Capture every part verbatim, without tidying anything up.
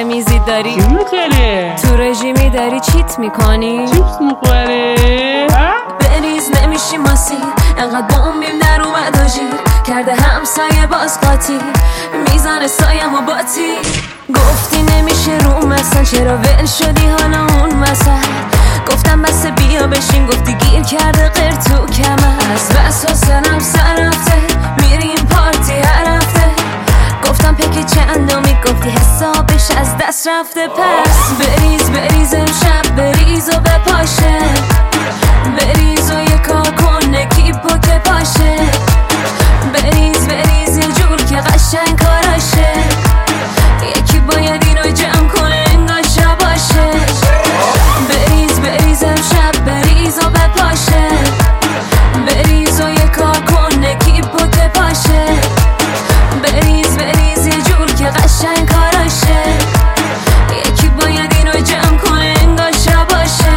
میزی داری؟ چی میخوره؟ تو رژیمی داری چیت میکنی؟ چیپس میخوره؟ بریز نمیشی ماسی انقدر بومبیم در اومد و جیر کرده همسایه باز قاطی میزنه سایم و باتی گفتی نمیشه رو مثلا چرا ول شدی حالا اون مثلا گفتم بس بیا بشین گفتی گیر کرده غیر تو کمر از بس حسنم سر رفته میریم پارتی هر هفته گفتم پکی چندمی گفتی حسابش از دست رفته پس بریز بریز امشب بریز و بپاشه بریز و یه کار کن کیپو که پاشه بریز بریز یه جور که قشنگ کاراشه یکی باید اینو جمع کنه انگار شباشه بریز بریز امشب بریز و بپاشه بریز و یه کار کن کیپو که پاشه بریز بریز یه جور که قشنگ کاراشه یکی باید اینو جمع کنه انگار شباشه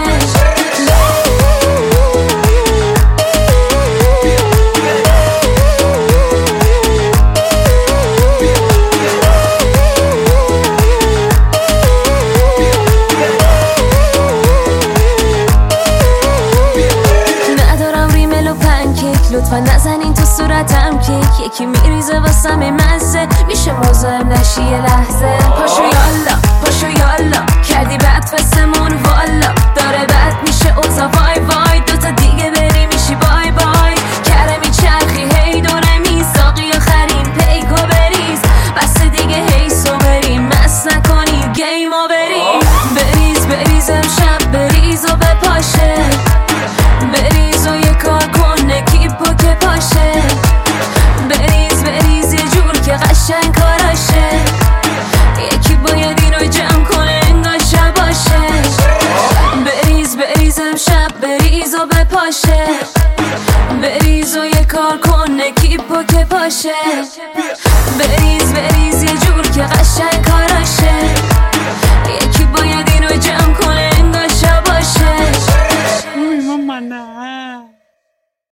لطفا نزنین تو صورتم کیک یکی میریزه واسم مزه میشه مزاحم نشی یه لحظه پاشو یالا پاشو یالا کردی بد فستمون والا داره بد میشه اوزا وای وای دوتا دیگه بری میشی بای بای کره میچرخی هی دونه میساقی آخرین پیکو بریز بس دیگه هیسو بریم مس نکنی گیمو بریم بریز بریز امشب بریز و بپاشه بریز و یه کار کن کیپو که پاشه بریز بریز یه جور که قشنگ کاراشه یکی باید اینو جمع کنه انگار شباشه بریز بریز امشب بریز و بپاشه بریز و یه کار کن کیپو که پاشه بریز بریز یه جور که قشنگ کاراشه